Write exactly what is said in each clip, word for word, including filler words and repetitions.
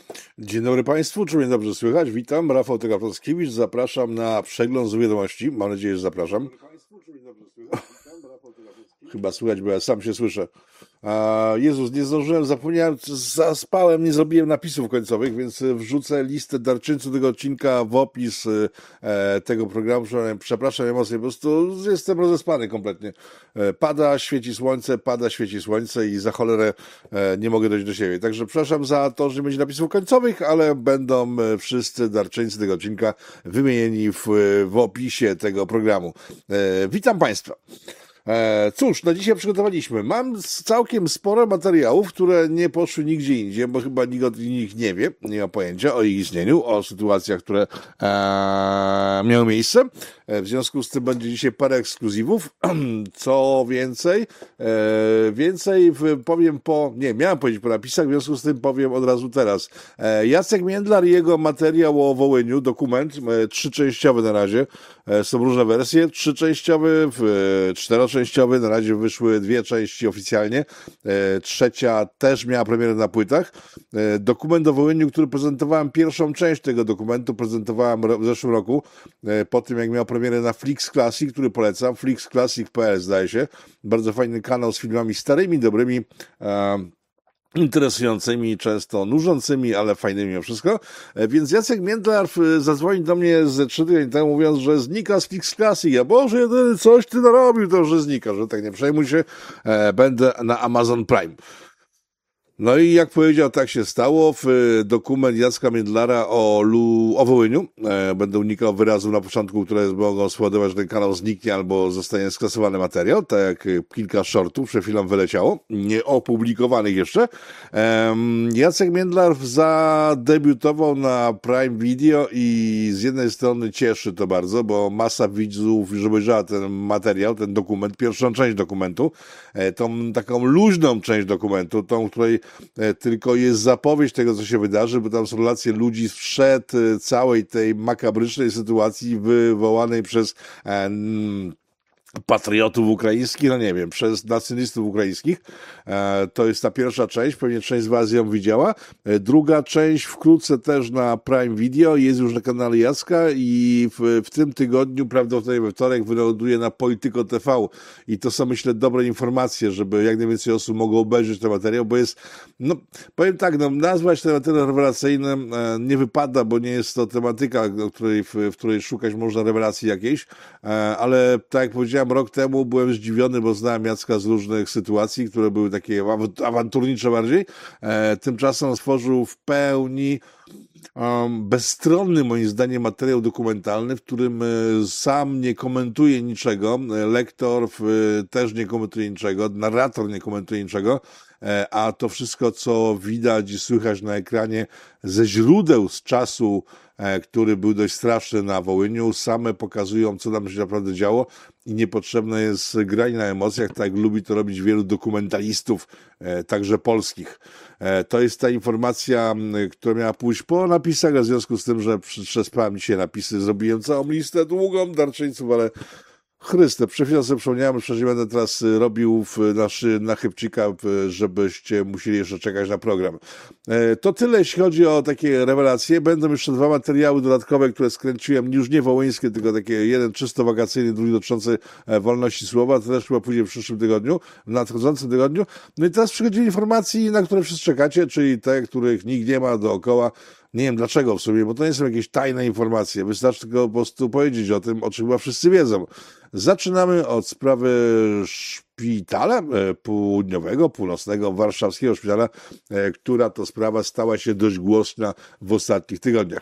Dzień dobry Państwu, czy mnie dobrze słychać? Witam, Rafał Tegafrowskiewicz, zapraszam na przegląd z wiadomości. Mam nadzieję, że zapraszam. Chyba słychać, bo ja sam się słyszę. A Jezus, nie zdążyłem, zapomniałem, zaspałem, nie zrobiłem napisów końcowych, więc wrzucę listę darczyńców tego odcinka w opis e, tego programu. Przepraszam emocje, po prostu jestem rozespany kompletnie. E, pada, świeci słońce, pada, świeci słońce i za cholerę e, nie mogę dojść do siebie. Także przepraszam za to, że nie będzie napisów końcowych, ale będą wszyscy darczyńcy tego odcinka wymienieni w, w opisie tego programu. E, witam Państwa. E, cóż, na dzisiaj przygotowaliśmy. Mam całkiem sporo materiałów, które nie poszły nigdzie indziej, bo chyba nikt od nich nie wie, nie ma pojęcia o ich istnieniu, o sytuacjach, które e, miały miejsce. E, w związku z tym będzie dzisiaj parę ekskluzywów. Co więcej, e, więcej w, powiem po, nie, miałem powiedzieć po napisach, w związku z tym powiem od razu teraz. E, Jacek Międlar i jego materiał o Wołyniu, dokument, e, trzyczęściowy na razie, e, są różne wersje, trzyczęściowy, w, czteroczęściowy, na razie wyszły dwie części oficjalnie, e, trzecia też miała premierę na płytach. E, dokument o Wołyniu, który prezentowałem, pierwszą część tego dokumentu prezentowałem ro- w zeszłym roku, e, po tym jak miał premierę na Flix Classic, który polecam, flix classic kropka p l zdaje się, bardzo fajny kanał z filmami starymi, dobrymi, e, interesującymi, często nużącymi, ale fajnymi mimo wszystko. Więc Jacek Międlar zadzwonił do mnie ze trzy tygodnie temu, mówiąc, że znika z Flix Classic. Ja, Boże, jedyny, coś ty narobił, to że znika, że tak nie przejmuj się, e, będę na Amazon Prime. No i jak powiedział, tak się stało. W dokument Jacka Międlara o, Lu, o Wołyniu, e, będę unikał wyrazów na początku, które mogą spowodować, że ten kanał zniknie albo zostanie skasowany materiał, tak jak kilka shortów przed chwilą wyleciało, nie opublikowanych jeszcze. E, Jacek Międlar zadebiutował na Prime Video i z jednej strony cieszy to bardzo, bo masa widzów już obejrzała ten materiał, ten dokument, pierwszą część dokumentu, e, tą taką luźną część dokumentu, tą, której tylko jest zapowiedź tego, co się wydarzy, bo tam są relacje ludzi sprzed całej tej makabrycznej sytuacji wywołanej przez e, patriotów ukraińskich, no nie wiem, przez nacjonalistów ukraińskich. E, to jest ta pierwsza część, pewnie część z was ją widziała. E, druga część wkrótce też na Prime Video, jest już na kanale Jacka i w, w tym tygodniu, prawdopodobnie we wtorek, wyląduje na Polityko T V i to są, myślę, dobre informacje, żeby jak najwięcej osób mogło obejrzeć ten materiał, bo jest, no, powiem tak, no, nazwać ten materiał rewelacyjnym e, nie wypada, bo nie jest to tematyka, o której, w, w której szukać można rewelacji jakiejś, e, ale tak jak powiedziałem, rok temu byłem zdziwiony, bo znałem Jacka z różnych sytuacji, które były takie awanturnicze bardziej. E, tymczasem stworzył w pełni um, bezstronny, moim zdaniem, materiał dokumentalny, w którym e, sam nie komentuje niczego, lektor w, też nie komentuje niczego, narrator nie komentuje niczego, e, a to wszystko, co widać i słychać na ekranie ze źródeł z czasu, który był dość straszny na Wołyniu, same pokazują, co tam się naprawdę działo i niepotrzebne jest granie na emocjach, tak jak lubi to robić wielu dokumentalistów, także polskich. To jest ta informacja, która miała pójść po napisach, a w związku z tym, że przespałem dzisiaj napisy, zrobiłem całą listę długą darczyńców, ale Chryste, przed chwilą sobie przypomniałem, że nie będę teraz robił naszy, na chybcika, żebyście musieli jeszcze czekać na program. To tyle, jeśli chodzi o takie rewelacje. Będą jeszcze dwa materiały dodatkowe, które skręciłem, już nie wołyńskie, tylko takie jeden czysto wakacyjny, drugi dotyczący wolności słowa. To też chyba pójdzie w przyszłym tygodniu, w nadchodzącym tygodniu. No i teraz przychodzi informacji, na które wszyscy czekacie, czyli te, których nikt nie ma dookoła. Nie wiem dlaczego w sumie, bo to nie są jakieś tajne informacje. Wystarczy tylko po prostu powiedzieć o tym, o czym chyba wszyscy wiedzą. Zaczynamy od sprawy szpitala południowego, północnego, warszawskiego szpitala, która to sprawa stała się dość głośna w ostatnich tygodniach.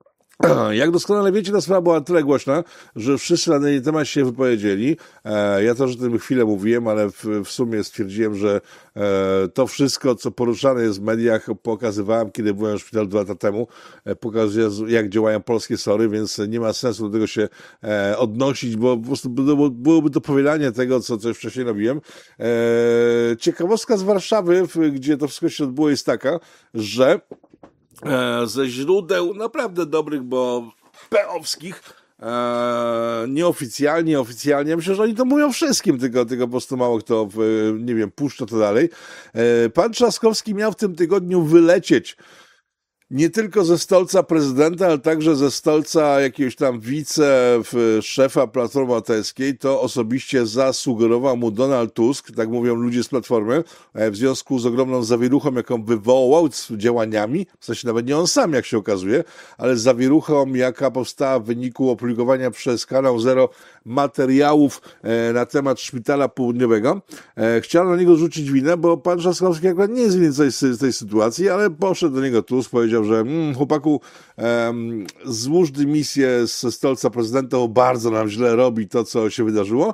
Jak doskonale wiecie, ta sprawa była tyle głośna, że wszyscy na ten temat się wypowiedzieli. Ja też o tym chwilę mówiłem, ale w, w sumie stwierdziłem, że to wszystko, co poruszane jest w mediach, pokazywałem, kiedy byłem w szpitalu dwa lata temu. Pokazuję, jak działają polskie sory, więc nie ma sensu do tego się odnosić, bo po prostu byłoby to powielanie tego, co coś wcześniej robiłem. Ciekawostka z Warszawy, gdzie to wszystko się odbyło, jest taka, że ze źródeł naprawdę dobrych, bo peowskich, e, nieoficjalnie, oficjalnie, myślę, że oni to mówią wszystkim, tylko, tylko po prostu mało kto, nie wiem, puszcza to dalej. E, pan Trzaskowski miał w tym tygodniu wylecieć Nie tylko ze stolca prezydenta, ale także ze stolca jakiegoś tam wice szefa Platformy Obywatelskiej, to osobiście zasugerował mu Donald Tusk, tak mówią ludzie z Platformy, w związku z ogromną zawieruchą, jaką wywołał z działaniami, w sensie nawet nie on sam, jak się okazuje, ale zawieruchą, jaka powstała w wyniku opublikowania przez Kanał Zero materiałów na temat Szpitala Południowego. Chciano na niego rzucić winę, bo pan Trzaskowski akurat nie jest winien z tej sytuacji, ale poszedł do niego Tusk, powiedział, że mm, chłopaku, um, złóż dymisję ze stolca prezydenta, bo bardzo nam źle robi to, co się wydarzyło.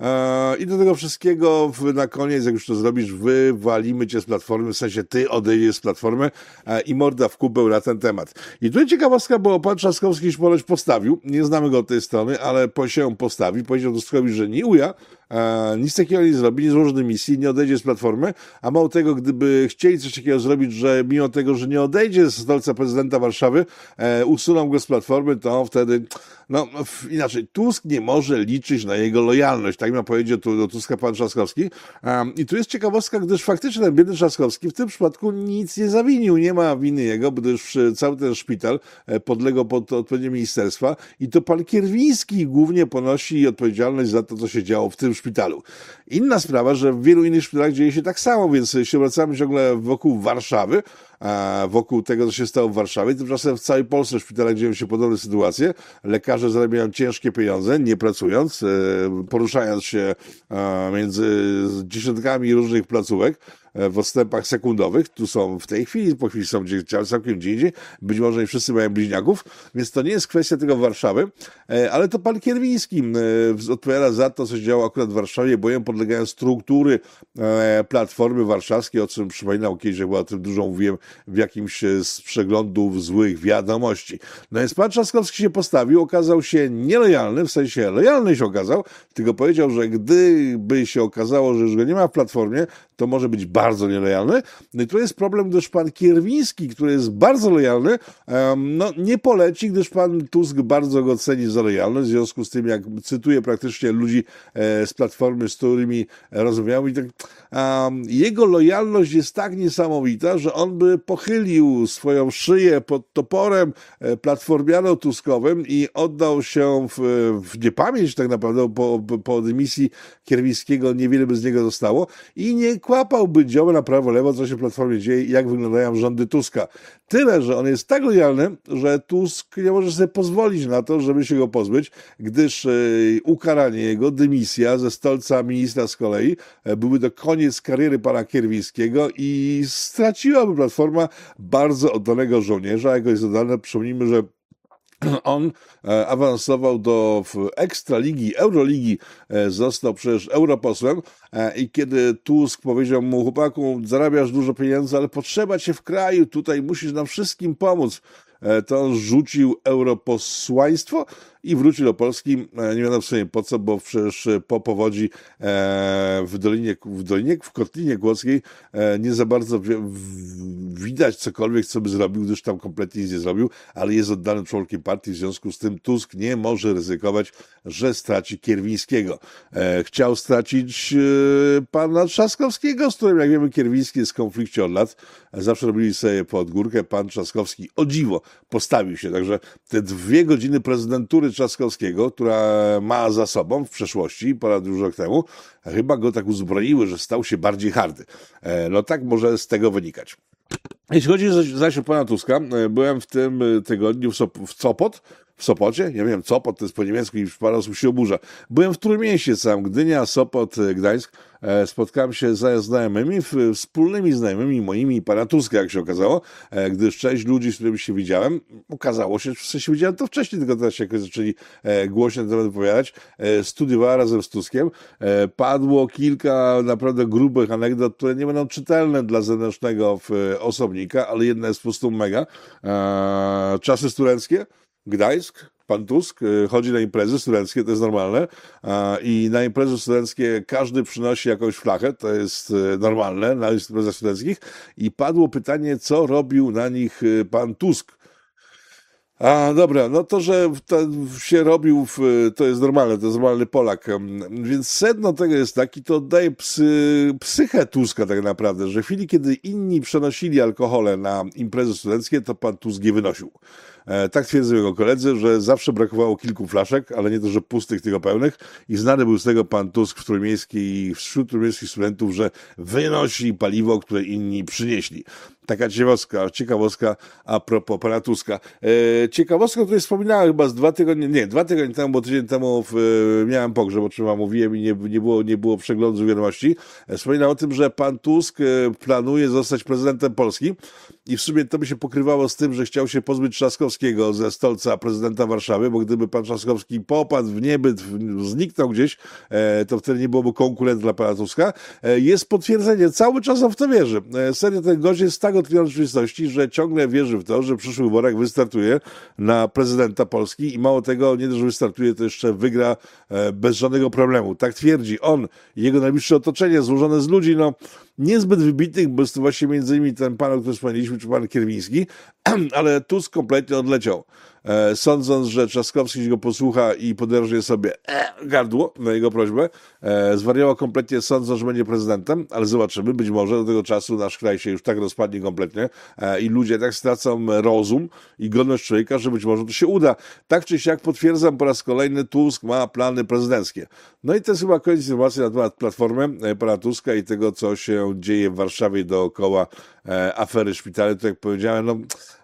E, I do tego wszystkiego w, na koniec, jak już to zrobisz, wywalimy cię z Platformy, w sensie ty odejdziesz z Platformy e, i morda w kubeł na ten temat. I tutaj ciekawostka, bo pan Trzaskowski już ponoć postawił, nie znamy go od tej strony, ale po się postawi, powiedział Tuskowi, że nie uja, E, nic takiego nie zrobi, nie złoży dymisji, nie odejdzie z Platformy, a mało tego, gdyby chcieli coś takiego zrobić, że mimo tego, że nie odejdzie z stolca prezydenta Warszawy, e, usuną go z Platformy, to wtedy, no inaczej, Tusk nie może liczyć na jego lojalność, tak ma powiedzieć tu do Tuska pan Trzaskowski. E, I tu jest ciekawostka, gdyż faktycznie ten biedny Trzaskowski w tym przypadku nic nie zawinił, nie ma winy jego, gdyż cały ten szpital podlegał pod odpowiednie ministerstwa i to pan Kierwiński głównie ponosi odpowiedzialność za to, co się działo w tym szpitalu. Inna sprawa, że w wielu innych szpitalach dzieje się tak samo, więc się wracamy ciągle wokół Warszawy, a wokół tego, co się stało w Warszawie. Tymczasem w całej Polsce w szpitalach dzieją się podobne sytuacje. Lekarze zarabiają ciężkie pieniądze, nie pracując, poruszając się między dziesiątkami różnych placówek w odstępach sekundowych. Tu są w tej chwili, po chwili są gdzieś całkiem gdzie indziej. Być może nie wszyscy mają bliźniaków, więc to nie jest kwestia tego Warszawy, ale to pan Kierwiński odpowiada za to, co się działo akurat w Warszawie, bo jemu podlegają struktury Platformy Warszawskiej, o czym przypominał kiedyś, jak o tym dużo mówiłem w jakimś z przeglądów złych wiadomości. No więc pan Trzaskowski się postawił, okazał się nielojalny, w sensie lojalny się okazał, tylko powiedział, że gdyby się okazało, że już go nie ma w Platformie, to może być bardzo nielojalny. No i tu jest problem, gdyż pan Kierwiński, który jest bardzo lojalny, no nie poleci, gdyż pan Tusk bardzo go ceni za lojalność, w związku z tym, jak cytuję praktycznie ludzi z Platformy, z którymi rozmawiałem, i tak, um, jego lojalność jest tak niesamowita, że on by pochylił swoją szyję pod toporem platformiano-tuskowym i oddał się w, w niepamięć tak naprawdę, po, po dymisji Kierwińskiego niewiele by z niego zostało i nie kłapałby dziołem na prawo, lewo, co się w Platformie dzieje i jak wyglądają rządy Tuska. Tyle, że on jest tak lojalny, że Tusk nie może sobie pozwolić na to, żeby się go pozbyć, gdyż yy, ukaranie jego, dymisja ze stolca ministra z kolei yy, były to koniec kariery pana Kierwińskiego i straciłaby Platforma bardzo oddanego żołnierza. Jako jest oddane, przypomnijmy, że on awansował do Ekstraligi, Euroligi, został przecież europosłem i kiedy Tusk powiedział mu: chłopaku, zarabiasz dużo pieniędzy, ale potrzeba cię w kraju, tutaj musisz nam wszystkim pomóc, to on rzucił europosłaństwo i wrócił do Polski. Nie wiadomo w sumie po co, bo przecież po powodzi w Dolinie, w Dolinie, w Kotlinie Kłodzkiej nie za bardzo widać cokolwiek, co by zrobił, gdyż tam kompletnie nic nie zrobił, ale jest oddanym członkiem partii, w związku z tym Tusk nie może ryzykować, że straci Kierwińskiego. Chciał stracić pana Trzaskowskiego, z którym, jak wiemy, Kierwiński jest w konflikcie od lat. Zawsze robili sobie pod górkę. Pan Trzaskowski, o dziwo, postawił się. Także te dwie godziny prezydentury Trzaskowskiego, która ma za sobą w przeszłości, ponad już rok temu, chyba go tak uzbroiły, że stał się bardziej hardy. No tak może z tego wynikać. Jeśli chodzi zaś o pana Tuska, byłem w tym tygodniu w, Sop- w Sopot, w Sopocie, ja wiem, Sopot to jest po niemiecku i parę osób się oburza. Byłem w Trójmieście sam, Gdynia, Sopot, Gdańsk. Spotkałem się ze znajomymi, wspólnymi znajomymi moimi i pana Tuska, jak się okazało, gdyż część ludzi, z którymi się widziałem, okazało się, że się widziałem to wcześniej, tylko teraz się jakoś zaczęli głośno na temat wypowiadać, studiowała razem z Tuskiem. Padło kilka naprawdę grubych anegdot, które nie będą czytelne dla zewnętrznego osobnika, ale jedna jest po prostu mega. Czasy studenckie, Gdańsk, pan Tusk chodzi na imprezy studenckie, to jest normalne, i na imprezy studenckie każdy przynosi jakąś flachę, to jest normalne na imprezach studenckich, i padło pytanie, co robił na nich pan Tusk. A, dobra, no to, że w- to się robił, w, to jest normalne, to jest normalny Polak. Em, Więc sedno tego jest taki, to oddaje psy, psychę Tuska tak naprawdę, że w chwili, kiedy inni przenosili alkohole na imprezy studenckie, to pan Tusk je wynosił. E, tak twierdzą jego koledzy, że zawsze brakowało kilku flaszek, ale nie to, że pustych, tylko pełnych. I znany był z tego pan Tusk w trójmiejskiej, wśród trójmiejskich studentów, że wynosi paliwo, które inni przynieśli. Taka ciekawostka, ciekawostka a propos pana Tuska. E, ciekawostka, o której wspominałem chyba z dwa tygodnie, nie, dwa tygodnie temu, bo tydzień temu w, e, miałem pogrzeb, o czym wam mówiłem i nie, nie, było, nie było przeglądu wiadomości. E, wspominał o tym, że pan Tusk e, planuje zostać prezydentem Polski i w sumie to by się pokrywało z tym, że chciał się pozbyć Trzaskowskiego ze stolca prezydenta Warszawy, bo gdyby pan Trzaskowski popadł w niebyt, w, zniknął gdzieś, e, to wtedy nie byłoby konkurent dla pana Tuska. E, jest potwierdzenie, cały czas on w to wierzy. E, serio, ten gość jest tak odkryty rzeczywistości, że ciągle wierzy w to, że w przyszłych wyborach wystartuje na prezydenta Polski i mało tego, nie dość, że wystartuje, to jeszcze wygra e, bez żadnego problemu. Tak twierdzi on i jego najbliższe otoczenie złożone z ludzi, no niezbyt wybitnych, bo jest to właśnie między innymi ten pan, o którym wspomnieliśmy, czy pan Kierwiński, ale Tusk kompletnie odleciał. E, sądząc, że Trzaskowski go posłucha i poderżnie sobie e, gardło na jego prośbę, e, zwariował kompletnie, sądząc, że będzie prezydentem, ale zobaczymy, być może do tego czasu nasz kraj się już tak rozpadnie kompletnie e, i ludzie tak stracą rozum i godność człowieka, że być może to się uda. Tak czy siak potwierdzam po raz kolejny, Tusk ma plany prezydenckie. No i to jest chyba koniec informacji na temat Platformy e, pana Tuska i tego, co się dzieje w Warszawie dookoła e, afery szpitali. Tak jak powiedziałem, no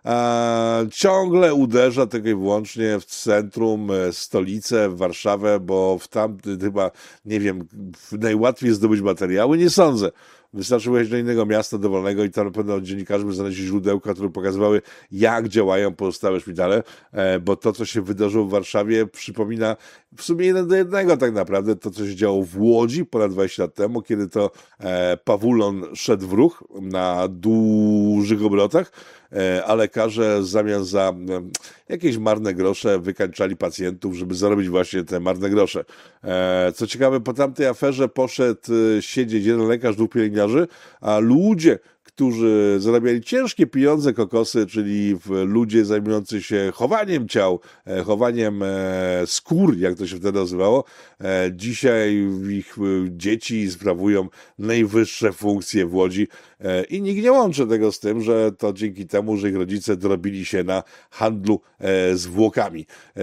a, ciągle uderza tylko i wyłącznie w centrum, e, stolicę, w Warszawę, bo w tam chyba, nie wiem, najłatwiej zdobyć materiały, nie sądzę. Wystarczy wyjechać do innego miasta dowolnego i tam na pewno dziennikarze by znaleźli źródełka, które pokazywały, jak działają pozostałe szpitale, e, bo to, co się wydarzyło w Warszawie, przypomina w sumie jeden do jednego tak naprawdę to, co się działo w Łodzi ponad dwadzieścia lat temu, kiedy to e, pawulon szedł w ruch na dużych obrotach, e, a lekarze zamiast za e, jakieś marne grosze wykańczali pacjentów, żeby zarobić właśnie te marne grosze. E, co ciekawe, po tamtej aferze poszedł e, siedzieć jeden lekarz, dwóch pielęgniarzy, a ludzie, którzy zarabiali ciężkie pieniądze, kokosy, czyli ludzie zajmujący się chowaniem ciał, e, chowaniem e, skór, jak to się wtedy nazywało. E, dzisiaj ich dzieci sprawują najwyższe funkcje w Łodzi e, i nikt nie łączy tego z tym, że to dzięki temu, że ich rodzice dorobili się na handlu e, zwłokami. E,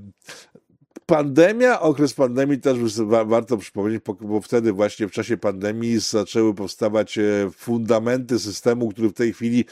Pandemia, okres pandemii też warto przypomnieć, bo wtedy właśnie w czasie pandemii zaczęły powstawać fundamenty systemu, który w tej chwili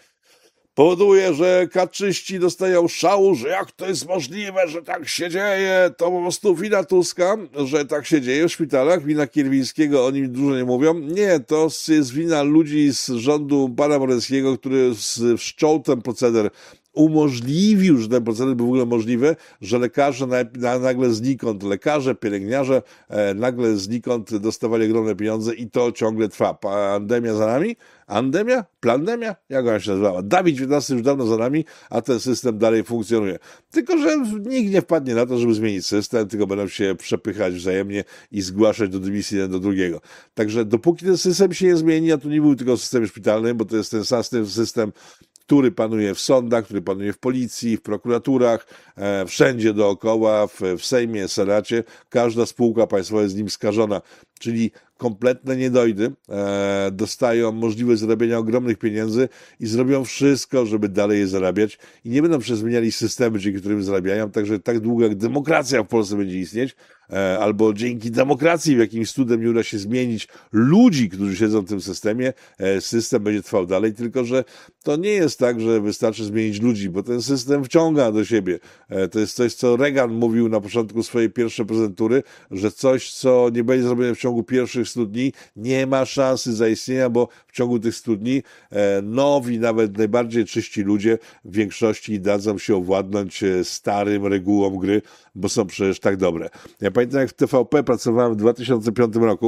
powoduje, że kaczyści dostają szału, że jak to jest możliwe, że tak się dzieje, to po prostu wina Tuska, że tak się dzieje w szpitalach, wina Kierwińskiego, oni dużo nie mówią. Nie, to jest wina ludzi z rządu pana Morawieckiego, który wszczął ten proceder, umożliwił, że ten proceder był w ogóle możliwy, że lekarze na, na, nagle znikąd, lekarze, pielęgniarze e, nagle znikąd dostawali ogromne pieniądze i to ciągle trwa. Pandemia za nami? Andemia? Plandemia? Jak ona się nazywała? Dawid dziewiętnasty już dawno za nami, a ten system dalej funkcjonuje. Tylko, że nikt nie wpadnie na to, żeby zmienić system, tylko będą się przepychać wzajemnie i zgłaszać do dymisji jeden do drugiego. Także dopóki ten system się nie zmieni, a tu nie był tylko w systemie szpitalnym, bo to jest ten sam system, który panuje w sądach, który panuje w policji, w prokuraturach, e, wszędzie dookoła, w, w Sejmie, Senacie. Każda spółka państwowa jest z nim skażona. Czyli kompletne niedojdy e, dostają możliwość zarabiania ogromnych pieniędzy i zrobią wszystko, żeby dalej je zarabiać i nie będą przezmieniali systemy, dzięki którym zarabiają, także tak długo jak demokracja w Polsce będzie istnieć, e, albo dzięki demokracji w jakimś cudem nie uda się zmienić ludzi, którzy siedzą w tym systemie, e, system będzie trwał dalej, tylko że to nie jest tak, że wystarczy zmienić ludzi, bo ten system wciąga do siebie. E, to jest coś, co Reagan mówił na początku swojej pierwszej prezydentury, że coś, co nie będzie zrobione w ciągu pierwszych stu dni, nie ma szansy zaistnienia, bo w ciągu tych stu dni e, nowi, nawet najbardziej czyści ludzie w większości dadzą się owładnąć e, starym regułom gry, bo są przecież tak dobre. Ja pamiętam, jak w T V P pracowałem w dwa tysiące piątym roku,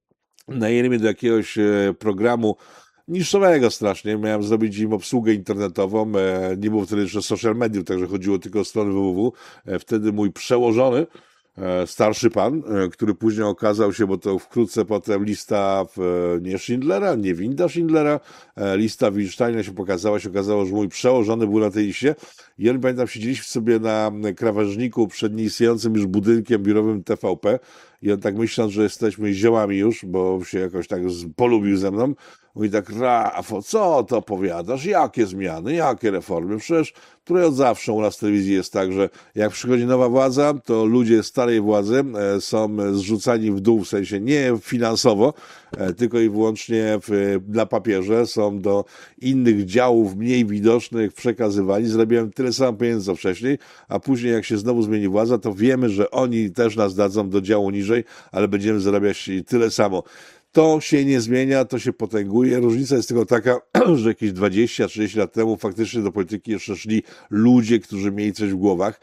najęli mnie do jakiegoś e, programu niszowego strasznie, miałem zrobić im obsługę internetową, e, nie było wtedy jeszcze social mediów, także chodziło tylko o stronę www. E, wtedy mój przełożony starszy pan, który później okazał się, bo to wkrótce potem lista nie Schindlera, nie winda Schindlera, lista Wilsteina się pokazała, się okazało, że mój przełożony był na tej liście i oni, pamiętam, siedzieliśmy sobie na krawężniku przed nieistniejącym już budynkiem biurowym T V P i on tak myśląc, że jesteśmy ziołami już, bo się jakoś tak polubił ze mną, mówi tak: Rafał, co to opowiadasz? Jakie zmiany? Jakie reformy? Przecież tutaj od zawsze u nas w telewizji jest tak, że jak przychodzi nowa władza, to ludzie starej władzy są zrzucani w dół, w sensie nie finansowo, tylko i wyłącznie w, na papierze, są do innych działów mniej widocznych przekazywani, zarabiają tyle samo pieniędzy co wcześniej, a później jak się znowu zmieni władza, to wiemy, że oni też nas dadzą do działu niżej, ale będziemy zarabiać tyle samo. To się nie zmienia, to się potęguje. Różnica jest tylko taka, że jakieś dwadzieścia trzydzieści lat temu faktycznie do polityki jeszcze szli ludzie, którzy mieli coś w głowach.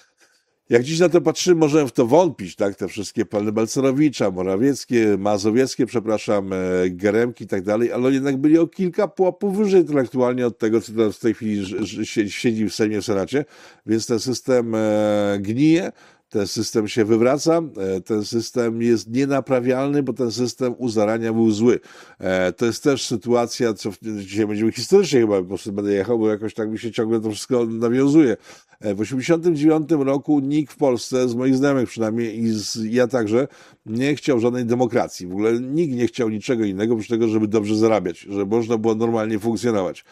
Jak dziś na to patrzymy, możemy w to wątpić, tak? Te wszystkie plany Balcerowicza, Morawieckie, Mazowieckie, przepraszam, Geremki i tak dalej, ale oni jednak byli o kilka pułapów wyżej intelektualnie od tego, co tam w tej chwili siedzi w Sejmie, w Senacie, więc ten system gnije. Ten system się wywraca, ten system jest nienaprawialny, bo ten system u zarania był zły. To jest też sytuacja, co dzisiaj będziemy historycznie chyba, po prostu będę jechał, bo jakoś tak mi się ciągle to wszystko nawiązuje. W osiemdziesiątym dziewiątym roku nikt w Polsce, z moich znajomych przynajmniej i z, ja także, nie chciał żadnej demokracji. W ogóle nikt nie chciał niczego innego, oprócz tego, żeby dobrze zarabiać, żeby można było normalnie funkcjonować.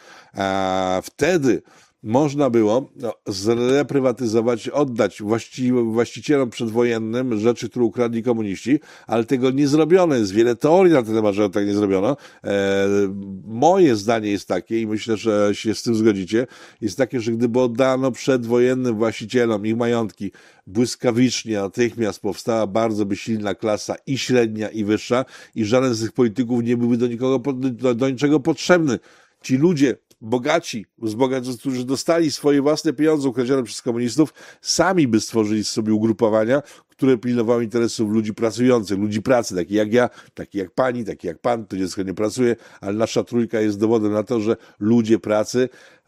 A wtedy można było no, zreprywatyzować, oddać właści, właścicielom przedwojennym rzeczy, które ukradli komuniści, ale tego nie zrobiono. Jest wiele teorii na ten temat, że tak nie zrobiono. E, moje zdanie jest takie, i myślę, że się z tym zgodzicie, jest takie, że gdyby oddano przedwojennym właścicielom ich majątki błyskawicznie, natychmiast powstała bardzo by silna klasa i średnia, i wyższa, i żaden z tych polityków nie byłby do nikogo, do, do niczego potrzebny. Ci ludzie bogaci, zbogaci, którzy dostali swoje własne pieniądze ukradzione przez komunistów, sami by stworzyli sobie ugrupowania, które pilnowały interesów ludzi pracujących, ludzi pracy, takich jak ja, takich jak pani, takich jak pan, to dziecko nie pracuje, ale nasza trójka jest dowodem na to, że ludzie pracy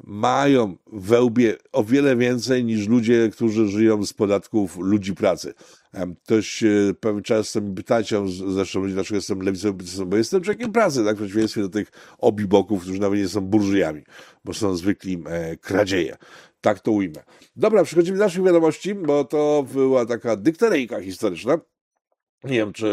mają we łbie o wiele więcej niż ludzie, którzy żyją z podatków ludzi pracy. Ktoś pewien czas sobie pytacie, zresztą dlaczego jestem lewicowym, bo jestem człowiekiem pracy, tak, w przeciwieństwie do tych obiboków, którzy nawet nie są burżujami, bo są zwykli e, kradzieje. Tak to ujmę. Dobra, przechodzimy do naszych wiadomości, bo to była taka dykteryjka historyczna. Nie wiem, czy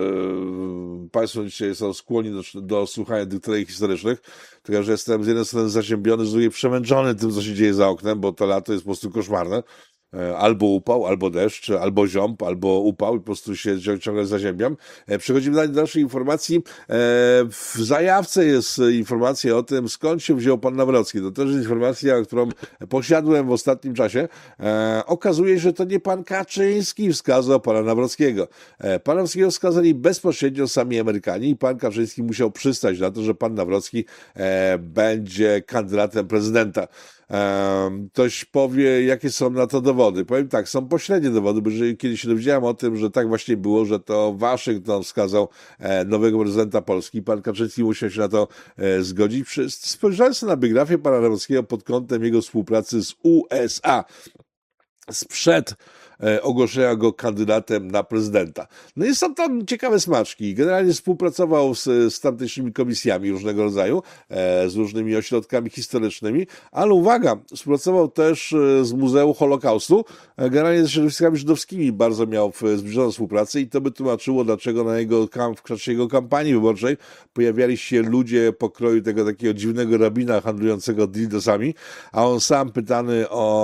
Państwo dzisiaj są skłonni do, do słuchania dykteryjek historycznych, tylko że jestem z jednej strony zaziębiony, z drugiej przemęczony tym, co się dzieje za oknem, bo to lato jest po prostu koszmarne. Albo upał, albo deszcz, albo ziąb, albo upał i po prostu się ciągle zaziębiam. Przechodzimy do dalszej informacji. W zajawce jest informacja o tym, skąd się wziął pan Nawrocki. To też jest informacja, którą posiadłem w ostatnim czasie. Okazuje się, że to nie pan Kaczyński wskazał pana Nawrockiego. Pana Nawrockiego wskazali bezpośrednio sami Amerykanie i pan Kaczyński musiał przystać na to, że pan Nawrocki będzie kandydatem prezydenta. Ktoś powie, jakie są na to dowody. Powiem tak, są pośrednie dowody, bo jeżeli kiedyś się dowiedziałem o tym, że tak właśnie było, że to Waszyngton wskazał nowego prezydenta Polski, pan Kaczyński musiał się na to zgodzić. Spojrzałem sobie na biografię pana Nawrockiego pod kątem jego współpracy z U S A. Sprzed ogłoszenia go kandydatem na prezydenta. No i są tam ciekawe smaczki. Generalnie współpracował z, z tamtejszymi komisjami różnego rodzaju, z różnymi ośrodkami historycznymi, ale uwaga, współpracował też z Muzeum Holokaustu, generalnie ze środowiskami żydowskimi bardzo miał zbliżoną współpracę i to by tłumaczyło, dlaczego na jego, w czasie jego kampanii wyborczej pojawiali się ludzie pokroju tego takiego dziwnego rabina handlującego dildosami, a on sam pytany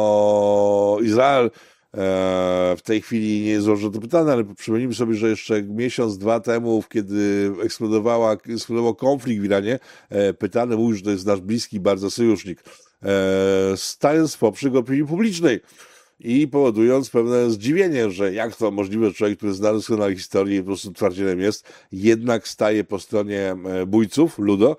o Izrael, w tej chwili nie jest złożone to pytanie, ale przypomnijmy sobie, że jeszcze miesiąc, dwa temu, kiedy eksplodowała, eksplodował konflikt w Iranie, pytany mówił, że to jest nasz bliski bardzo sojusznik, stając w poprzek opinii publicznej i powodując pewne zdziwienie, że jak to możliwe, że człowiek, który zna doskonale historię i po prostu twardzielem jest, jednak staje po stronie bójców, ludo,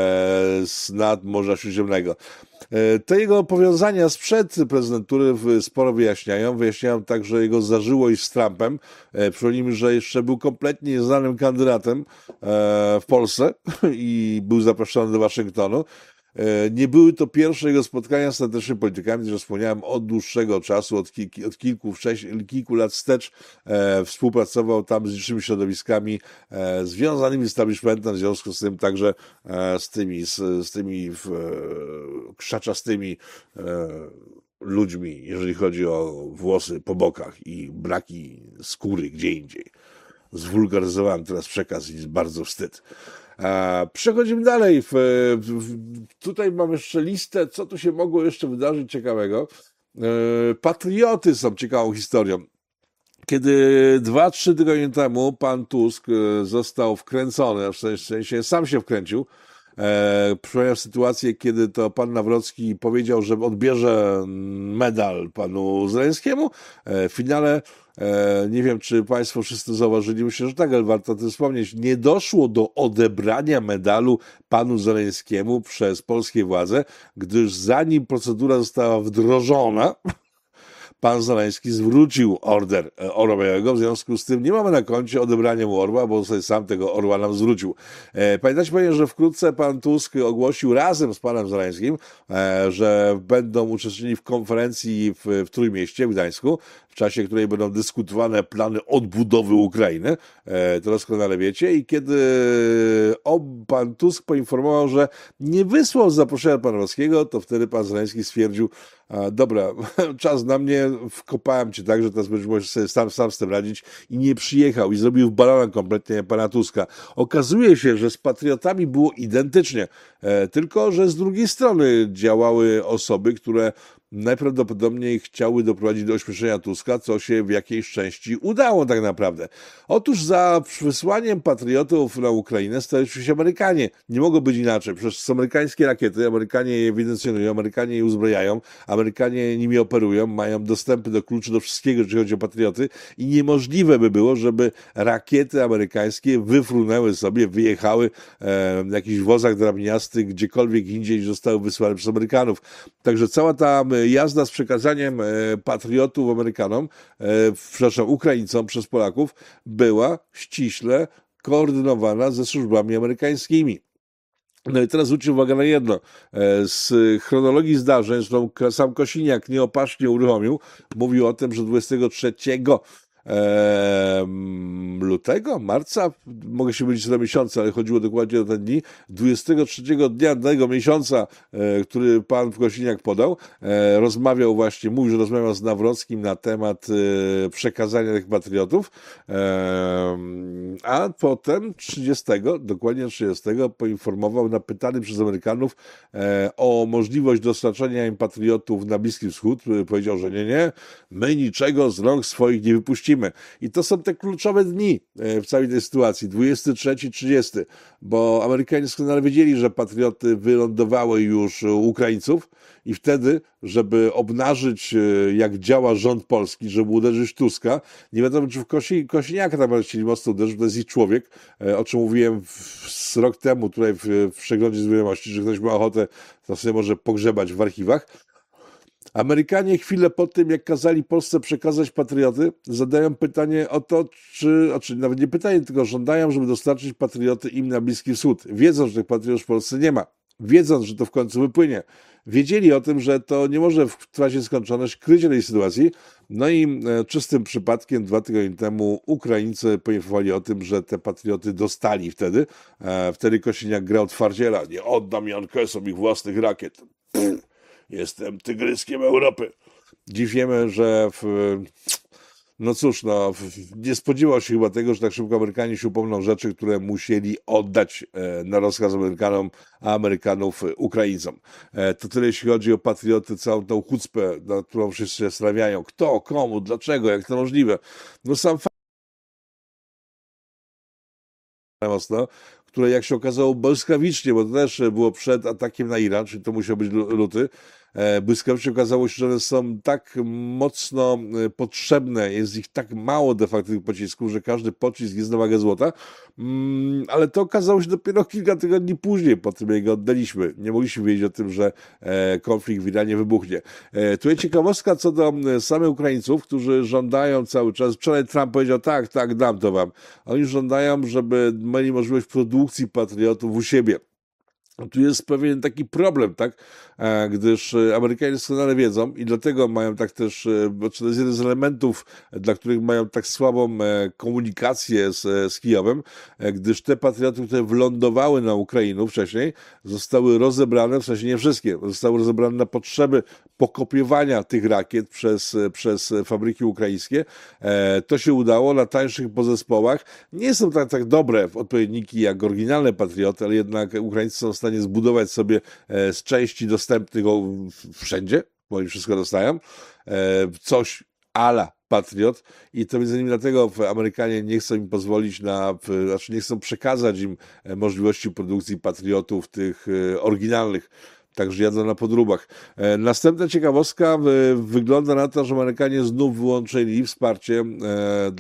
z nad Morza Śródziemnego. Te jego powiązania sprzed prezydentury sporo wyjaśniają. Wyjaśniają także jego zażyłość z Trumpem. Przypomnijmy, że jeszcze był kompletnie nieznanym kandydatem w Polsce i był zaproszony do Waszyngtonu. Nie były to pierwsze jego spotkania z statecznymi politykami, też wspomniałem, od dłuższego czasu, od, kilku, od kilku, wcześniej, kilku lat wstecz e, współpracował tam z licznymi środowiskami e, związanymi z establishmentem, w związku z tym także e, z tymi, z, z tymi e, krzaczastymi e, ludźmi, jeżeli chodzi o włosy po bokach i braki skóry gdzie indziej. Zwulgaryzowałem teraz przekaz i jest bardzo wstyd. A przechodzimy dalej. W, w, tutaj mam jeszcze listę, co tu się mogło jeszcze wydarzyć ciekawego. E, patrioty są ciekawą historią. Kiedy dwa, trzy tygodnie temu pan Tusk został wkręcony, w sensie sam się wkręcił, e, przypomniał sytuację, kiedy to pan Nawrocki powiedział, że odbierze medal panu Zeleńskiemu. E, w finale nie wiem, czy państwo wszyscy zauważyli, myślę, że tak, ale warto o tym wspomnieć. Nie doszło do odebrania medalu panu Zeleńskiemu przez polskie władze, gdyż zanim procedura została wdrożona, pan Zeleński zwrócił order Orła Białego, w związku z tym nie mamy na koncie odebrania mu orła, bo sobie sam tego orła nam zwrócił. Pamiętajcie panie, że wkrótce pan Tusk ogłosił razem z panem Zeleńskim, że będą uczestniczyli w konferencji w, w Trójmieście, w Gdańsku, w czasie której będą dyskutowane plany odbudowy Ukrainy, to doskonale wiecie, i kiedy pan Tusk poinformował, że nie wysłał zaproszenia pana Nawrockiego, to wtedy pan Zeleński stwierdził, a, dobra, czas na mnie, wkopałem cię tak, że teraz będziesz musiał sobie sam, sam z tym radzić, i nie przyjechał i zrobił w balona kompletnie pana Tuska. Okazuje się, że z patriotami było identycznie, e, tylko że z drugiej strony działały osoby, które najprawdopodobniej chciały doprowadzić do ośmieszenia Tuska, co się w jakiejś części udało tak naprawdę. Otóż za wysłaniem patriotów na Ukrainę stali się Amerykanie. Nie mogło być inaczej. Przecież są amerykańskie rakiety, Amerykanie je ewidencjonują, Amerykanie je uzbrojają, Amerykanie nimi operują, mają dostępy do kluczy do wszystkiego, jeżeli chodzi o patrioty, i niemożliwe by było, żeby rakiety amerykańskie wyfrunęły sobie, wyjechały e, w jakichś wozach drabniastych gdziekolwiek indziej, zostały wysłane przez Amerykanów. Także cała ta jazda z przekazaniem patriotów Amerykanom, przepraszam, Ukraińcom przez Polaków była ściśle koordynowana ze służbami amerykańskimi. No i teraz zwróćcie uwagę na jedno. Z chronologii zdarzeń, zresztą sam Kosiniak nieopatrznie uruchomił, mówił o tym, że dwudziestego trzeciego lutego, marca, mogę się mylić do miesiąca, ale chodziło dokładnie o te dni, dwudziestego trzeciego dnia danego miesiąca, który pan Kosiniak podał, rozmawiał właśnie, mówił, że rozmawiał z Nawrockim na temat przekazania tych patriotów, a potem trzydziestego, dokładnie trzydziestego, poinformował, napytany przez Amerykanów o możliwość dostarczenia im patriotów na Bliski Wschód. Powiedział, że nie, nie, my niczego z rąk swoich nie wypuścimy. I to są te kluczowe dni w całej tej sytuacji, dwudziesty trzeci, trzydziesty, bo Amerykanie doskonale wiedzieli, że patrioty wylądowały już u Ukraińców, i wtedy, żeby obnażyć, jak działa rząd polski, żeby uderzyć Tuska, nie wiadomo, czy w Kosi, Kosiniaka tam chcieli mocno uderzyć, to jest ich człowiek, o czym mówiłem w, z rok temu tutaj w, w przeglądzie z wiadomości, że ktoś ma ochotę, to sobie może pogrzebać w archiwach. Amerykanie chwilę po tym, jak kazali Polsce przekazać patrioty, zadają pytanie o to, czy, znaczy nawet nie pytanie, tylko żądają, żeby dostarczyć patrioty im na Bliski Wschód. Wiedząc, że tych patriotów w Polsce nie ma. Wiedząc, że to w końcu wypłynie. Wiedzieli o tym, że to nie może w trasie skończoność kryć tej sytuacji. No i e, czystym przypadkiem dwa tygodnie temu Ukraińcy poinformowali o tym, że te patrioty dostali wtedy. E, wtedy Kosiniak grał twardziela. Nie oddam Jankesom ich własnych rakiet. Pff. Jestem tygryskiem Europy. Dziś wiemy, że w, no cóż, no, nie spodziewał się chyba tego, że tak szybko Amerykanie się upomną rzeczy, które musieli oddać na rozkaz Amerykanom, a Amerykanów Ukraińcom. To tyle, jeśli chodzi o patrioty, całą tą chucpę, na którą wszyscy się stawiają. Kto, komu, dlaczego, jak to możliwe? No sam fakt mocno, które jak się okazało błyskawicznie, bo to też było przed atakiem na Iran, czyli to musiał być luty, błyskawicznie okazało się, że one są tak mocno potrzebne, jest ich tak mało de facto tych pocisków, że każdy pocisk jest na wagę złota, ale to okazało się dopiero kilka tygodni później, po tym jak go oddaliśmy. Nie mogliśmy wiedzieć o tym, że konflikt w Iranie wybuchnie. Tu jest ciekawostka co do samych Ukraińców, którzy żądają cały czas, wczoraj Trump powiedział, tak, tak, dam to wam. Oni żądają, żeby mieli możliwość produkcji patriotów u siebie. Tu jest pewien taki problem, tak? E, Gdyż e, Amerykanie doskonale wiedzą i dlatego mają tak też, e, bo to jest jeden z elementów, e, dla których mają tak słabą e, komunikację z, e, z Kijowem, e, gdyż te patrioty, które wlądowały na Ukrainę wcześniej, zostały rozebrane, w sensie nie wszystkie, zostały rozebrane na potrzeby pokopiowania tych rakiet przez, e, przez fabryki ukraińskie. E, To się udało na tańszych podzespołach. Nie są tak, tak dobre w odpowiedniki jak oryginalne patrioty, ale jednak Ukraińcy są w stanie zbudować sobie e, z części dostępnych o, wszędzie, bo oni wszystko dostają, e, coś a la Patriot i to między innymi dlatego Amerykanie nie chcą im pozwolić na, znaczy nie chcą przekazać im e, możliwości produkcji Patriotów tych e, oryginalnych. Także jadą na podróbach. E, Następna ciekawostka, e, wygląda na to, że Amerykanie znów wyłączyli wsparcie e,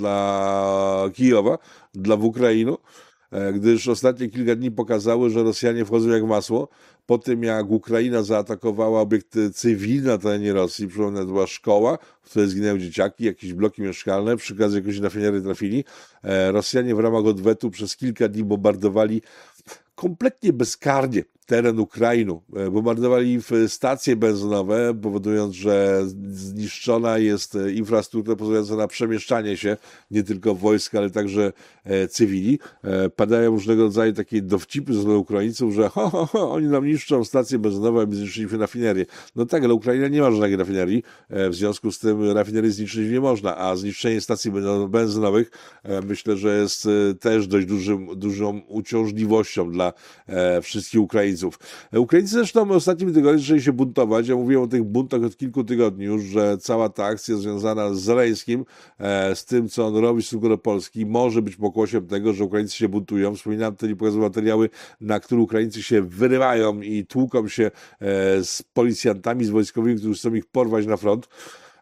dla Kijowa, dla Ukrainy, e, gdyż ostatnie kilka dni pokazały, że Rosjanie wchodzą jak masło. Po tym, jak Ukraina zaatakowała obiekty cywilne na terenie Rosji, przypomnę, to była szkoła, w której zginęły dzieciaki, jakieś bloki mieszkalne, przy okazji jakoś rafinery trafili. E, Rosjanie w ramach odwetu przez kilka dni bombardowali kompletnie bezkarnie teren Ukrainy. E, Bombardowali w stacje benzynowe, powodując, że zniszczona jest e, infrastruktura pozwalająca na przemieszczanie się nie tylko wojska, ale także e, cywili. E, Padają różnego rodzaju takie dowcipy ze strony Ukraińców, że ho, ho, ho, oni nam niszczą stacje benzynowe, a my zniszczyliśmy rafinerię. No tak, ale Ukraina nie ma żadnej rafinerii, e, w związku z tym rafinerii zniszczyć nie można, a zniszczenie stacji benzynowych e, myślę, że jest e, też dość dużym, dużą uciążliwością dla e, wszystkich Ukraińców. Ukraińcy zresztą w ostatnim tygodniu zaczęli się buntować. Ja mówiłem o tych buntach od kilku tygodni już, że cała ta akcja związana z Zeleńskim, e, z tym, co on robi w stosunku do Polski, może być pokłosiem tego, że Ukraińcy się buntują. Wspominałem wtedy, pokazuję materiały, na które Ukraińcy się wyrywają i tłuką się e, z policjantami, z wojskowymi, którzy chcą ich porwać na front.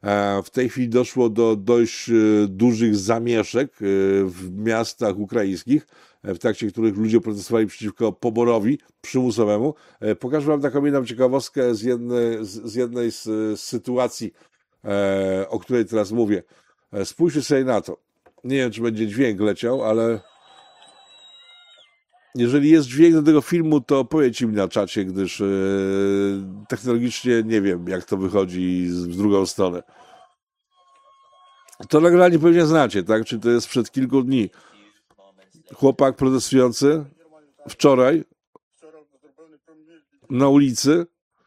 W tej chwili doszło do dość dużych zamieszek w miastach ukraińskich, w trakcie których ludzie protestowali przeciwko poborowi przymusowemu. Pokażę wam taką jedną ciekawostkę z jednej z, jednej z sytuacji, o której teraz mówię. Spójrzcie sobie na to. Nie wiem, czy będzie dźwięk leciał, ale jeżeli jest dźwięk do tego filmu, to powiedzcie mi na czacie, gdyż yy, technologicznie nie wiem, jak to wychodzi z, w drugą stronę. To nagranie pewnie znacie, tak? Czy to jest przed kilku dni? Chłopak protestujący wczoraj na ulicy,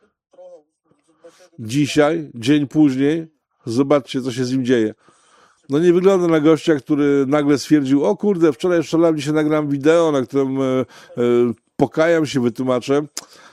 dzisiaj, dzień później, zobaczcie, co się z nim dzieje. No nie wygląda na gościa, który nagle stwierdził, o kurde, wczoraj strzelałem, dzisiaj nagram wideo, na którym e, e, pokajam się, wytłumaczę.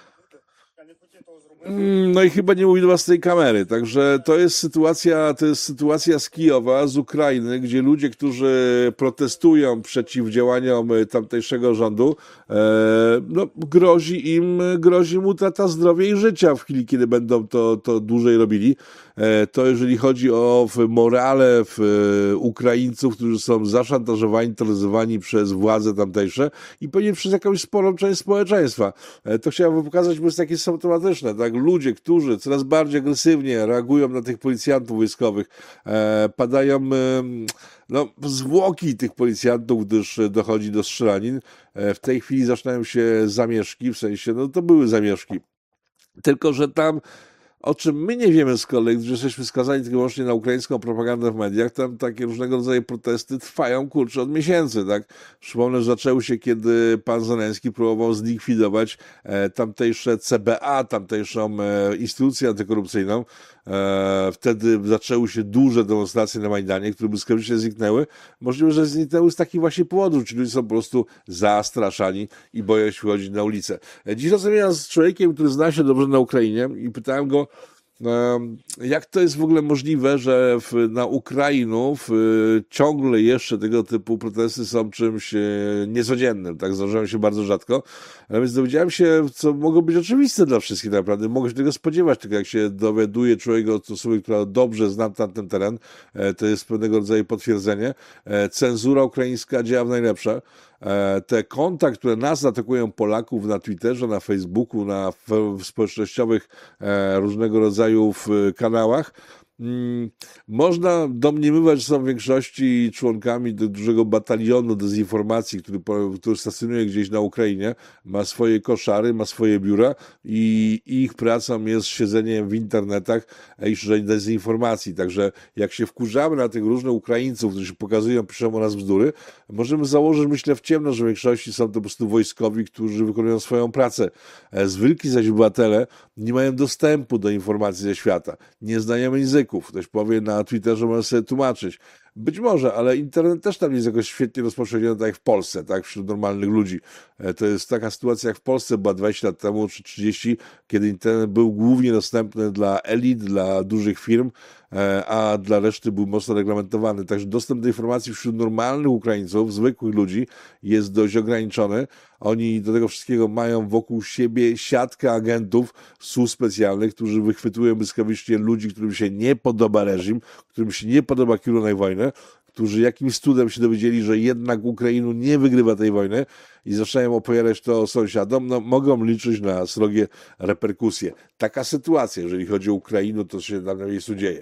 No i chyba nie mówi do was tej kamery, także to jest sytuacja, to jest sytuacja z Kijowa, z Ukrainy, gdzie ludzie, którzy protestują przeciw działaniom tamtejszego rządu, e, no, grozi im, grozi mu utrata zdrowia i życia w chwili, kiedy będą to, to dłużej robili. E, to jeżeli chodzi o morale w, e, Ukraińców, którzy są zaszantażowani, terroryzowani przez władze tamtejsze i pewnie przez jakąś sporą część społeczeństwa. E, to chciałem wam pokazać, bo jest takie symptomatyczne, tak? Ludzie, którzy coraz bardziej agresywnie reagują na tych policjantów wojskowych, e, padają e, no, zwłoki tych policjantów, gdyż dochodzi do strzelanin. E, w tej chwili zaczynają się zamieszki, w sensie, no to były zamieszki. Tylko że tam, o czym my nie wiemy z kolei, że jesteśmy skazani tylko wyłącznie na ukraińską propagandę w mediach, tam takie różnego rodzaju protesty trwają, kurczę, od miesięcy, tak? Przypomnę, że zaczęły się, kiedy pan Zełenski próbował zlikwidować e, tamtejsze C B A, tamtejszą e, instytucję antykorupcyjną. E, wtedy zaczęły się duże demonstracje na Majdanie, które błyskawicznie zniknęły. Możliwe, że zniknęły z takich właśnie powodów, czyli ludzie są po prostu zastraszani i boją się chodzić na ulicę. E, dziś rozmawiałem z człowiekiem, który zna się dobrze na Ukrainie i pytałem go, jak to jest w ogóle możliwe, że w, na Ukrainie ciągle jeszcze tego typu protesty są czymś niecodziennym, tak, zdarzają się bardzo rzadko, ale więc dowiedziałem się, co mogło być oczywiste dla wszystkich naprawdę, mogę się tego spodziewać, tylko jak się dowiaduje człowiek od osoby, która dobrze zna tamten teren, to jest pewnego rodzaju potwierdzenie. Cenzura ukraińska działa w najlepsze. Te konta, które nas atakują Polaków na Twitterze, na Facebooku, na w, w społecznościowych e, różnego rodzaju w, kanałach, Mm, Można domniemywać, że są w większości członkami do dużego batalionu dezinformacji, który, po- który stacjonuje gdzieś na Ukrainie, ma swoje koszary, ma swoje biura i ich pracą jest siedzenie w internetach i szerzenie dezinformacji. Także jak się wkurzamy na tych różnych Ukraińców, którzy pokazują, piszą o nas bzdury, możemy założyć, myślę, w ciemno, że w większości są to po prostu wojskowi, którzy wykonują swoją pracę. E, Zwykli zaś obywatele nie mają dostępu do informacji ze świata, nie znają języków. Ktoś powie na Twitterze, można sobie tłumaczyć. Być może, ale internet też tam nie jest jakoś świetnie rozpowszechniony, tak jak w Polsce, tak, wśród normalnych ludzi. E, To jest taka sytuacja jak w Polsce była dwadzieścia lat temu czy trzydzieści, kiedy internet był głównie dostępny dla elit, dla dużych firm, e, a dla reszty był mocno reglamentowany. Także dostęp do informacji wśród normalnych Ukraińców, zwykłych ludzi jest dość ograniczony. Oni do tego wszystkiego mają wokół siebie siatkę agentów, służb specjalnych, którzy wychwytują błyskawicznie ludzi, którym się nie podoba reżim, którym się nie podoba kierunek wojny, którzy jakimś cudem się dowiedzieli, że jednak Ukraina nie wygrywa tej wojny i zaczynają opowiadać to sąsiadom, no mogą liczyć na srogie reperkusje. Taka sytuacja, jeżeli chodzi o Ukrainę, to się na miejscu dzieje.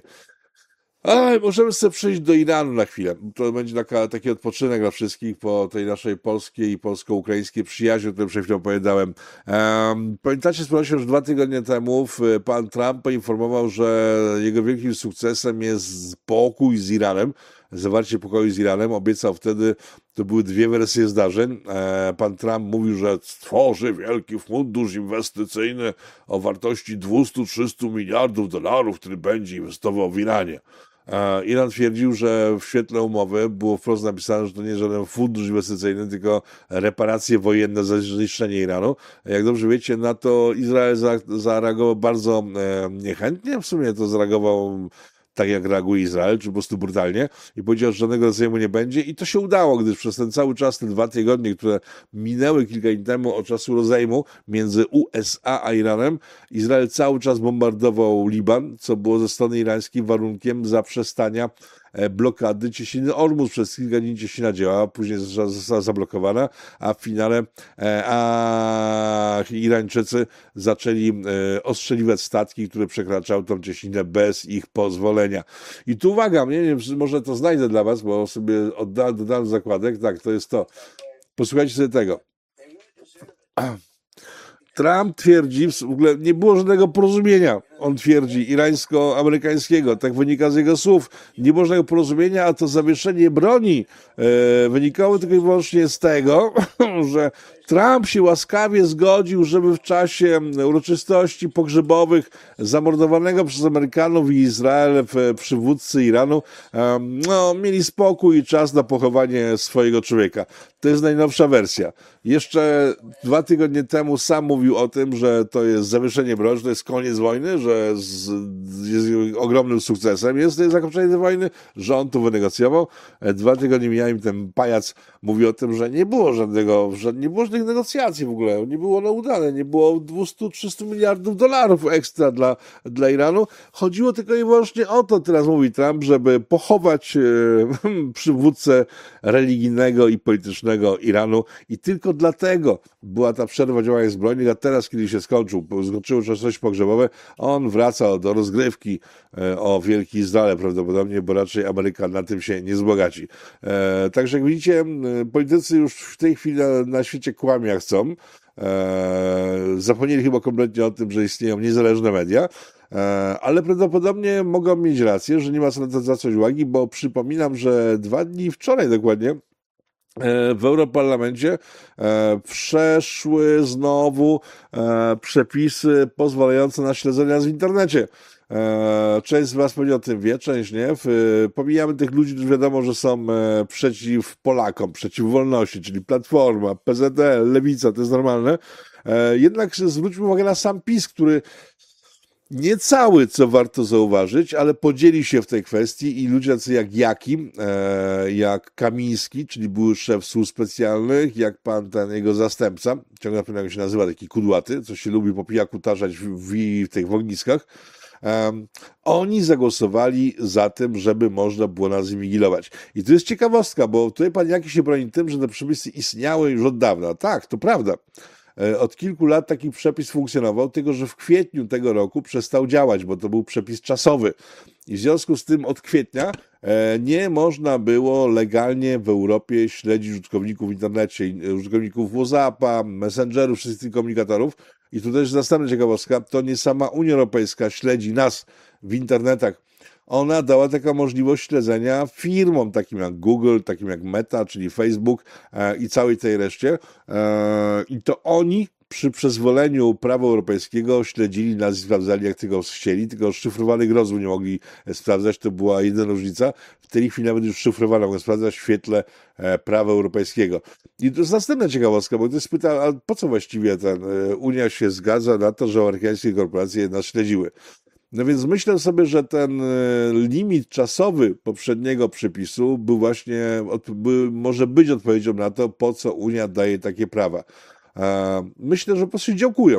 Ale możemy sobie przejść do Iranu na chwilę. To będzie taka, taki odpoczynek dla wszystkich po tej naszej polskiej i polsko-ukraińskiej przyjaźni, o której przed chwilą opowiadałem. Um, pamiętacie, z pewnością, że dwa tygodnie temu w- pan Trump poinformował, że jego wielkim sukcesem jest pokój z Iranem, zawarcie pokoju z Iranem. Obiecał wtedy, to były dwie wersje zdarzeń. E, Pan Trump mówił, że stworzy wielki fundusz inwestycyjny o wartości dwieście do trzystu miliardów dolarów, który będzie inwestował w Iranie. E, Iran twierdził, że w świetle umowy było wprost napisane, że to nie jest żaden fundusz inwestycyjny, tylko reparacje wojenne za zniszczenie Iranu. Jak dobrze wiecie, na to Izrael za- zareagował bardzo e, niechętnie. W sumie to zareagował tak jak reaguje Izrael, czy po prostu brutalnie, i powiedział, że żadnego rozejmu nie będzie. I to się udało, gdyż przez ten cały czas, te dwa tygodnie, które minęły kilka dni temu od czasu rozejmu między U S A a Iranem, Izrael cały czas bombardował Liban, co było ze strony irańskiej warunkiem zaprzestania e, blokady cieśniny Ormus. Przez kilka dni cieśnina działała, później została została zablokowana, a w finale e, a Irańczycy zaczęli e, ostrzeliwać statki, które przekraczały tą cieśninę bez ich pozwolenia. I tu uwaga, nie wiem, czy może to znajdę dla was, bo sobie odda, dodałem zakładek. Tak, to jest to. Posłuchajcie sobie tego. Trump twierdzi, w ogóle nie było żadnego porozumienia, on twierdzi, irańsko-amerykańskiego, tak wynika z jego słów. Nie było żadnego porozumienia, a to zawieszenie broni e, wynikało tylko i wyłącznie z tego, że Trump się łaskawie zgodził, żeby w czasie uroczystości pogrzebowych zamordowanego przez Amerykanów i Izrael w- przywódcy Iranu em, no, mieli spokój i czas na pochowanie swojego człowieka. To jest najnowsza wersja. Jeszcze dwa tygodnie temu sam mówił o tym, że to jest zawieszenie broni, że to jest koniec wojny, że z, jest ogromnym sukcesem jest zakończenie tej wojny, że on to wynegocjował. E, Dwa tygodnie mijają i ten pajac mówi o tym, że nie było żadnego, że nie było żadnych negocjacji w ogóle, nie było ono udane, nie było dwieście do trzystu miliardów dolarów ekstra dla, dla Iranu. Chodziło tylko i wyłącznie o to, teraz mówi Trump, żeby pochować e, przywódcę religijnego i politycznego Iranu i tylko dlatego była ta przerwa działania zbrojnych, a teraz, kiedy się skończył, skończyły uroczystości pogrzebowe, on wraca do rozgrywki e, o Wielki Izrael prawdopodobnie, bo raczej Ameryka na tym się nie wzbogaci. E, także jak widzicie, e, politycy już w tej chwili na, na świecie kłamią jak chcą. E, zapomnieli chyba kompletnie o tym, że istnieją niezależne media, e, ale prawdopodobnie mogą mieć rację, że nie ma co na to zwracać uwagi, bo przypominam, że dwa dni wczoraj dokładnie e, w Europarlamencie e, przeszły znowu e, przepisy pozwalające na śledzenie nas w internecie. E, Część z was pewnie o tym wie, część nie. W- Pomijamy tych ludzi, którzy wiadomo, że są e, przeciw Polakom, przeciw wolności, czyli Platforma, P Z L, Lewica, to jest normalne. E, Jednak zwróćmy uwagę na sam PiS, który nie cały, co warto zauważyć, ale podzieli się w tej kwestii i ludzie tacy jak Jakim, e, jak Kamiński, czyli były szef służb specjalnych, jak pan ten jego zastępca, ciągle zapomniałem jak się nazywa, taki kudłaty, co się lubi po pijaku tarzać w, w, w tych ogniskach, em, oni zagłosowali za tym, żeby można było nas inwigilować. I to jest ciekawostka, bo tutaj pan Jaki się broni tym, że te przepisy istniały już od dawna. Tak, to prawda. E, Od kilku lat taki przepis funkcjonował, tylko że w kwietniu tego roku przestał działać, bo to był przepis czasowy. I w związku z tym od kwietnia e, nie można było legalnie w Europie śledzić użytkowników w internecie, użytkowników WhatsAppa, Messengerów, wszystkich tych komunikatorów. I tu też następna ciekawostka, to nie sama Unia Europejska śledzi nas w internetach. Ona dała taką możliwość śledzenia firmom takim jak Google, takim jak Meta, czyli Facebook e, i całej tej reszcie. E, I to oni przy przyzwoleniu prawa europejskiego śledzili nas i sprawdzali, jak tego chcieli, tylko szyfrowanych rozmów nie mogli sprawdzać, to była jedyna różnica. W tej chwili nawet już szyfrowane mogą sprawdzać w świetle e, prawa europejskiego. I to jest następna ciekawostka, bo ktoś spyta, a po co właściwie ten e, Unia się zgadza na to, że amerykańskie korporacje nas śledziły. No więc myślę sobie, że ten limit czasowy poprzedniego przepisu był właśnie, był, może być odpowiedzią na to, po co Unia daje takie prawa. Myślę, że po prostu się działkują.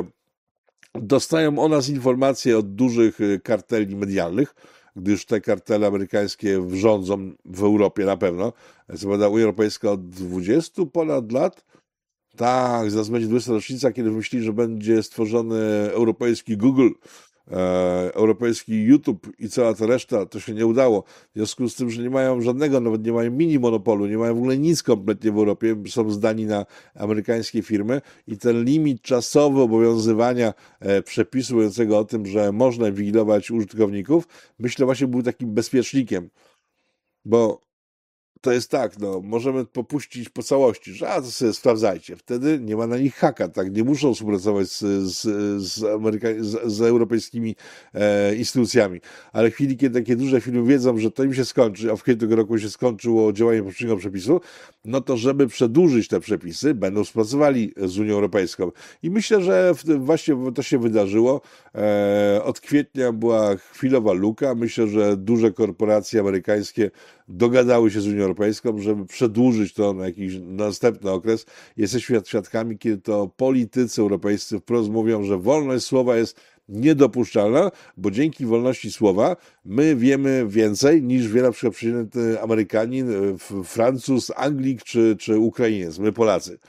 Dostają o nas informacje od dużych karteli medialnych, gdyż te kartele amerykańskie rządzą w Europie na pewno. Co prawda Unia Europejska od dwudziestu ponad lat. Tak, zaraz będzie dwudziesta rocznica, kiedy wymyślili, że będzie stworzony europejski Google, E, europejski YouTube i cała ta reszta, to się nie udało. W związku z tym, że nie mają żadnego, nawet nie mają mini monopolu, nie mają w ogóle nic kompletnie w Europie, są zdani na amerykańskie firmy i ten limit czasowy obowiązywania e, przepisu mówiącego o tym, że można inwigilować użytkowników, myślę właśnie był takim bezpiecznikiem, bo to jest tak, no, możemy popuścić po całości, że a to sobie sprawdzajcie. Wtedy nie ma na nich haka, tak? Nie muszą współpracować z, z, z, Ameryka- z, z europejskimi e, instytucjami. Ale w chwili, kiedy takie duże firmy wiedzą, że to im się skończy, a w kwietniu tego roku się skończyło działanie poprzedniego przepisu, no to żeby przedłużyć te przepisy, będą współpracowali z Unią Europejską. I myślę, że w, właśnie to się wydarzyło. E, od kwietnia była chwilowa luka. Myślę, że duże korporacje amerykańskie dogadały się z Unią Europejską, żeby przedłużyć to na jakiś następny okres. Jesteśmy świadkami, kiedy to politycy europejscy wprost mówią, że wolność słowa jest niedopuszczalna, bo dzięki wolności słowa my wiemy więcej niż wie na przykład przeciętny Amerykanin, Francuz, Anglik czy, czy Ukrainiec, my Polacy.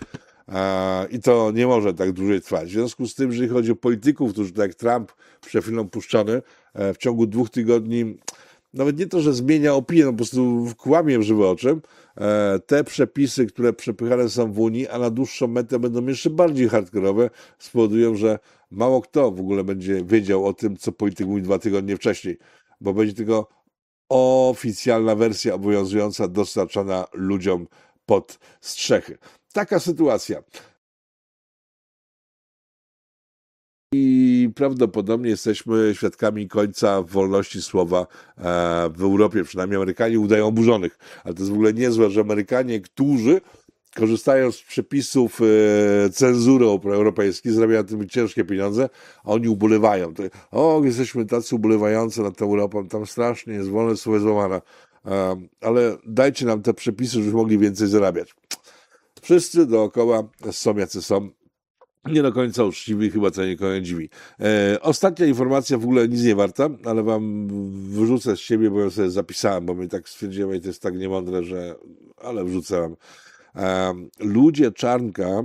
I to nie może tak dłużej trwać. W związku z tym, jeżeli chodzi o polityków, którzy tak jak Trump przed chwilą puszczony, w ciągu dwóch tygodni nawet nie to, że zmienia opinię, no po prostu kłamie w żywe oczy. Te przepisy, które przepychane są w Unii, a na dłuższą metę będą jeszcze bardziej hardkorowe, spowodują, że mało kto w ogóle będzie wiedział o tym, co polityk mówi dwa tygodnie wcześniej, bo będzie tylko oficjalna wersja obowiązująca, dostarczana ludziom pod strzechy. Taka sytuacja. I prawdopodobnie jesteśmy świadkami końca wolności słowa w Europie, przynajmniej Amerykanie udają oburzonych. Ale to jest w ogóle niezłe, że Amerykanie, którzy korzystają z przepisów cenzury europejskiej, zarabiają na tym ciężkie pieniądze, a oni ubolewają. To, o, jesteśmy tacy ubolewający nad tą Europą, tam strasznie jest wolność słowa złamana. Ale dajcie nam te przepisy, żebyśmy mogli więcej zarabiać. Wszyscy dookoła są jacy są. Nie do końca uczciwi, chyba co nie dziwi. E, ostatnia informacja w ogóle nic nie warta, ale wam wyrzucę z siebie, bo ją sobie zapisałem, bo mi tak stwierdziłem i to jest tak niemądre, że... ale wrzucę wam. E, ludzie Czarnka,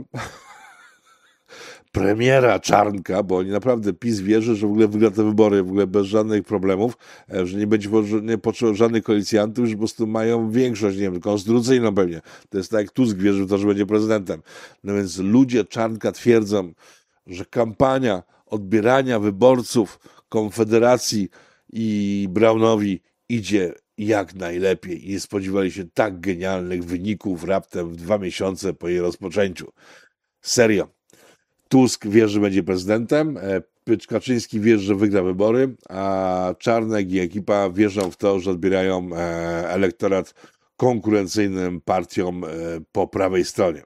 premiera Czarnka, bo oni naprawdę PiS wierzy, że w ogóle wygra te wybory w ogóle bez żadnych problemów, że nie będzie nie potrzeba żadnych koalicjantów, że po prostu mają większość, nie wiem, konstytucyjną pewnie. To jest tak jak Tusk wierzy w to, że będzie prezydentem. No więc ludzie Czarnka twierdzą, że kampania odbierania wyborców Konfederacji i Braunowi idzie jak najlepiej i nie spodziewali się tak genialnych wyników raptem w dwa miesiące po jej rozpoczęciu. Serio. Tusk wierzy, że będzie prezydentem, Kaczyński wierzy, że wygra wybory, a Czarnek i ekipa wierzą w to, że odbierają elektorat konkurencyjnym partiom po prawej stronie.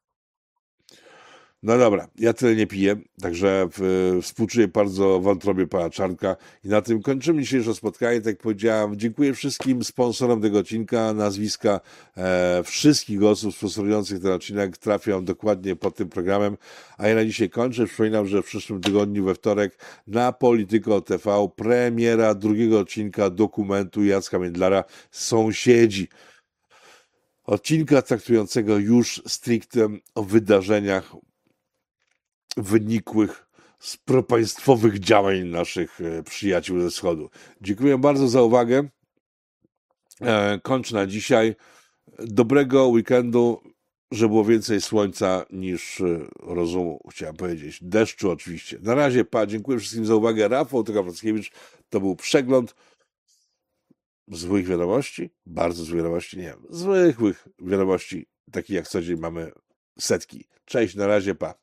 No dobra, ja tyle nie piję, także współczuję bardzo wątrobie pana Czarnka i na tym kończymy dzisiejsze spotkanie. Tak jak powiedziałem, dziękuję wszystkim sponsorom tego odcinka. Nazwiska e, wszystkich osób sponsorujących ten odcinek trafią dokładnie pod tym programem, a ja na dzisiaj kończę. Przypominam, że w przyszłym tygodniu we wtorek na Polityko T V premiera drugiego odcinka dokumentu Jacka Międlara Sąsiedzi. Odcinka traktującego już stricte o wydarzeniach wynikłych z propaństwowych działań naszych e, przyjaciół ze wschodu. Dziękuję bardzo za uwagę. E, kończę na dzisiaj. Dobrego weekendu, żeby było więcej słońca niż e, rozumu, chciałem powiedzieć. Deszczu oczywiście. Na razie, pa, dziękuję wszystkim za uwagę. Rafał Tyka-Frackiewicz, to był przegląd złych wiadomości, bardzo złych wiadomości, nie wiem, zwykłych wiadomości, takich jak co dzień mamy setki. Cześć, na razie, pa.